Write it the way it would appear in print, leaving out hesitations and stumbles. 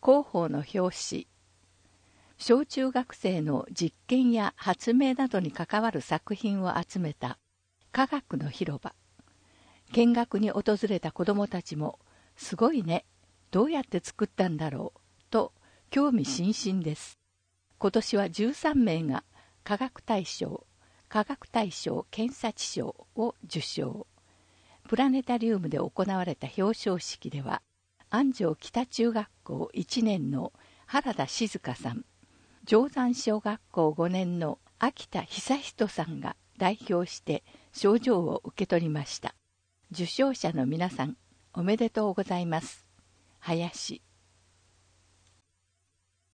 広報の表紙。小中学生の実験や発明などに関わる作品を集めた科学の広場。見学に訪れた子どもたちも、すごいね、どうやって作ったんだろう、と興味津々です。今年は13名が科学大賞検察賞を受賞。プラネタリウムで行われた表彰式では、安城北中学校1年の原田静香さん、定山小学校5年の秋田久人さんが代表して賞状を受け取りました。受賞者の皆さん、おめでとうございます。林。